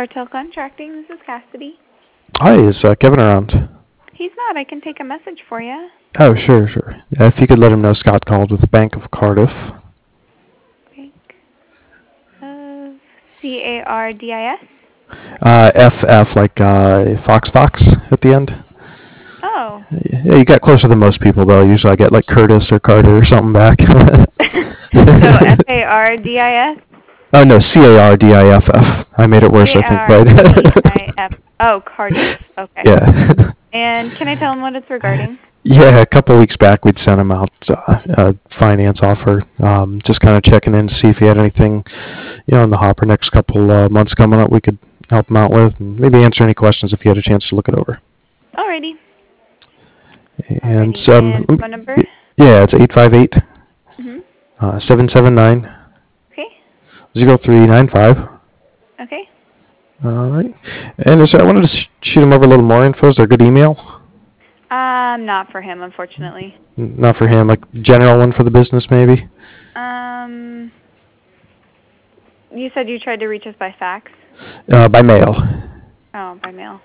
Cartel Contracting. This is Cassidy. Hi, is Kevin around? He's not. I can take a message for you. Oh, sure. Yeah, if you could let him know Scott called with Bank of Cardiff. Bank of Cardis. FF, like Fox at the end. Oh. Yeah, you got closer than most people, though. Usually I get like Curtis or Carter or something back. So Fardis. Oh, no, Cardiff. I made it worse, I think, but... Cardif. Oh, Cardiff. Okay. Yeah. And can I tell him what it's regarding? Yeah, a couple weeks back we'd sent him out a finance offer, just kind of checking in to see if he had anything, in the hopper next couple months coming up we could help him out with, and maybe answer any questions if he had a chance to look it over. Alrighty. And And phone number? yeah, it's 858 Mhm. 779 Okay. 0395. Okay. All right. And so I wanted to shoot him over a little more info. Is there a good email? Not for him, unfortunately. Not for him, like general one for the business, maybe? You said you tried to reach us by fax? By mail. Oh, by mail.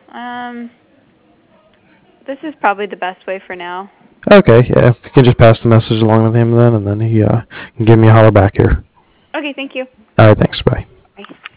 This is probably the best way for now. Okay, yeah. If you can just pass the message along with him then, and then he can give me a holler back here. Okay, thank you. All right, thanks. Bye. Bye.